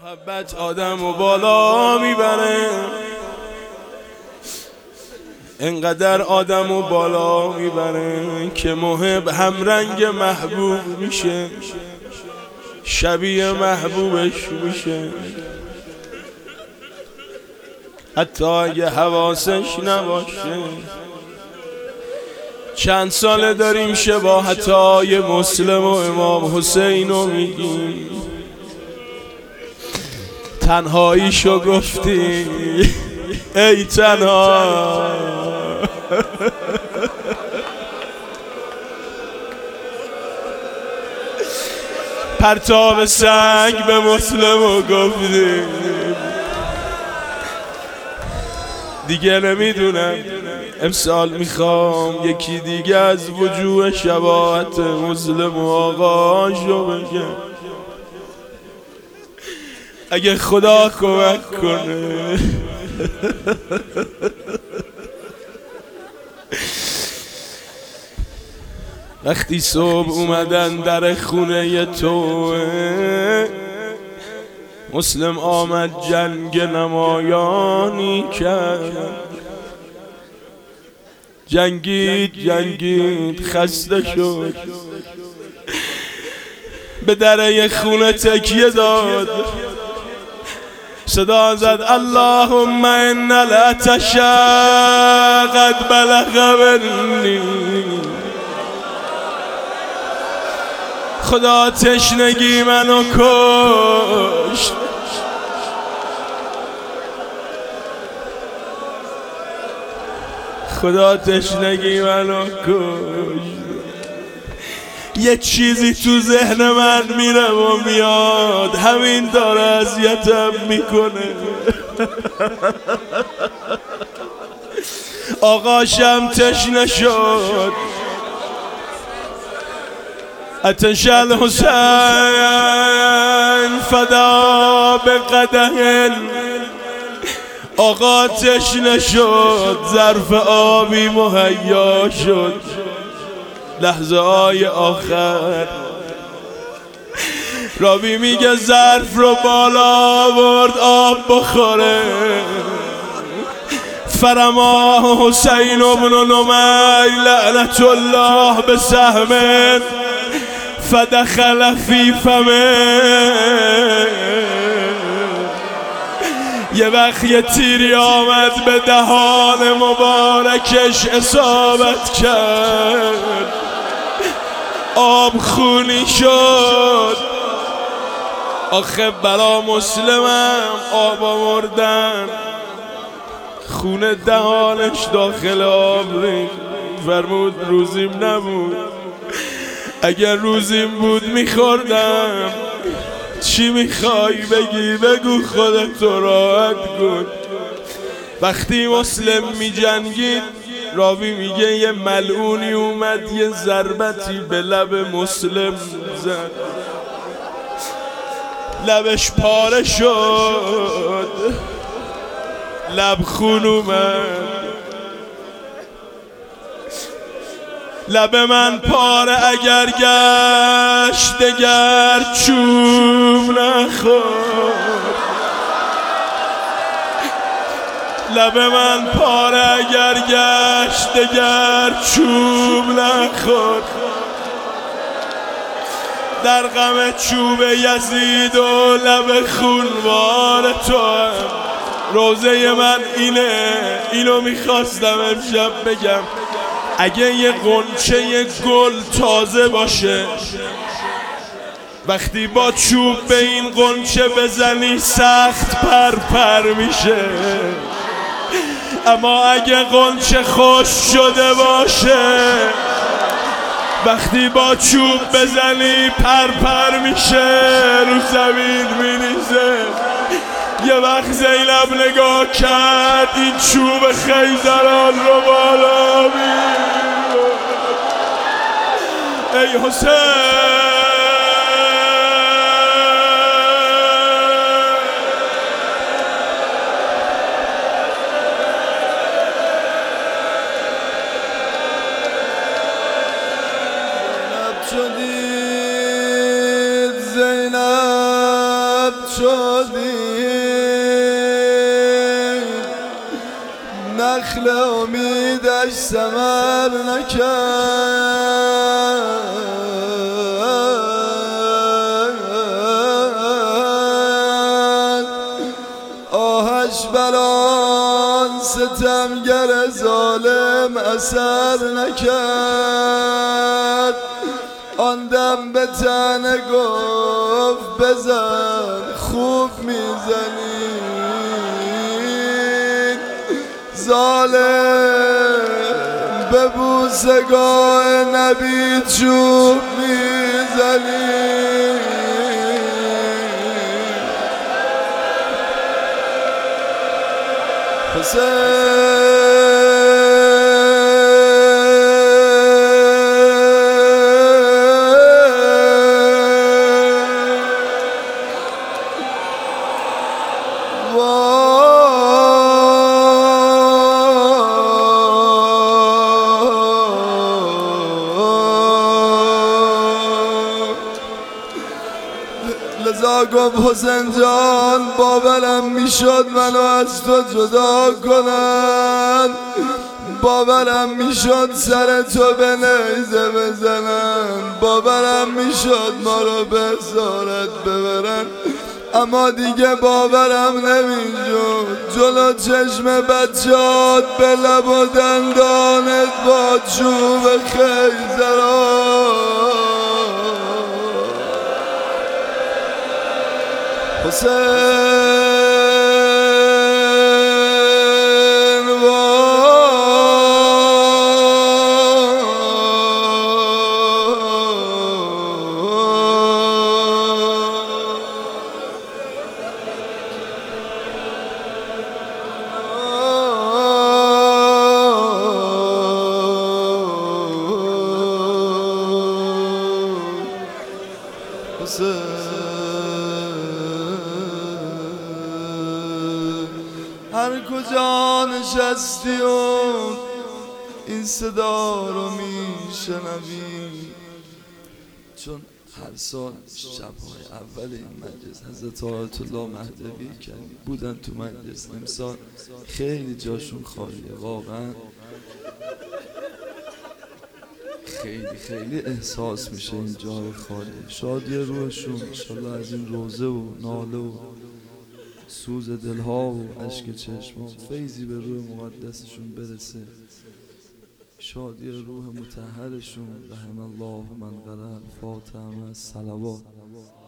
محبت آدمو بالا میبره، انقدر آدمو بالا میبره که محب همرنگ محبوب میشه، شبیه محبوبش میشه، حتی اگه حواسش نباشه. چند ساله داریم شباهتای مسلم و امام حسین رو میگیم، تنهاییشو گفتی ای تنها، پرتاب سنگ به مسلم رو گفتی. دیگه نمیدونم، امسال میخوام یکی دیگه از وجوه شباهت مسلم و آقاشو بگم، اگه خدا کمک کنه. وقتی صبح اومدن در خونه تو، مسلم آمد جنگ نمایانی کرد، جنگید خسته شد، به در خونه تکیه داد، صدا زد اللهم ان العطش قد بلغ منی. خدا تشنگی منو کشت، خدا تشنگی منو کشت. یه چیزی تو ذهن من میره و میاد، همین داره اذیتم میکنه. آقاشم تشنه شد، عطش الحسین فدا به قدح. آقا تشنه شد، ظرف آبی مهیا شد، لحظه های آخر راوی میگه ظرف رو بالا آورد آب بخوره، فرما حسین ابن نمیر لعنت الله به سهم فدخل فی فمه. یه وقت یه تیری آمد به دهان مبارکش اصابت کرد، آب خونی شد. آخه برا مسلمم آب آوردن، خون دهانش داخل آب ریخت. فرمود روزیم نبود، اگر روزیم بود میخوردم. چی میخوای بگی؟ بگو خودت راحت کن. وقتی مسلم میجنگید، راوی میگه یه ملعونی اومد یه ضربتی به لب مسلم زد، لبش پاره شد، لب خون اومد. لب من پاره اگر گشت دگر چوب نخورد، لب من پاره اگر گشت دگر چوب نخورد. در غم چوب یزید و لب خونوار تو هم روزه من اینو میخواستم امشب بگم. اگه یه غنچه گل تازه باشه، وقتی با چوب به این غنچه بزنی سخت پر میشه، اما اگه غنچه خوش شده باشه، وقتی با چوب بزنی پر میشه، رو زمین میریزه. یه وقت زینب نگاه کرد، این چوب خیزران رو بالا می. ای حسین زینب شد کردیم نخل امیدش ثمر نکرد آهش بران ستمگر ظالم اثر نکرد آن دم به تنه گفت بزن خوب میزنی ظالم به بوسگاه نبی چوب میزنی لذا گفت حسین جان باورم میشد منو از تو جدا کنن باورم میشد سر تو به نیزه بزنن باورم میشد ما رو به اسارت ببرن اما دیگه باورم نمیشد جلو چشم بچهات به لب و دندانت با چوب خیزران حسین هر کجا نشستی و این صدا رو میشنوی چون هر سال شب‌های اول این مجلس حضرت آیت الله مهدوی بودن تو مجلس امسال خیلی جاشون خالیه واقعا خیلی احساس میشه این جای خالی شادی روحشون انشالله از این روزه و ناله و سوز دلها و عشق چشم فیضی به روح مقدسشون برسه شادی روح مطهرشون رحم الله من قرأ الفاتحه مع الصلوات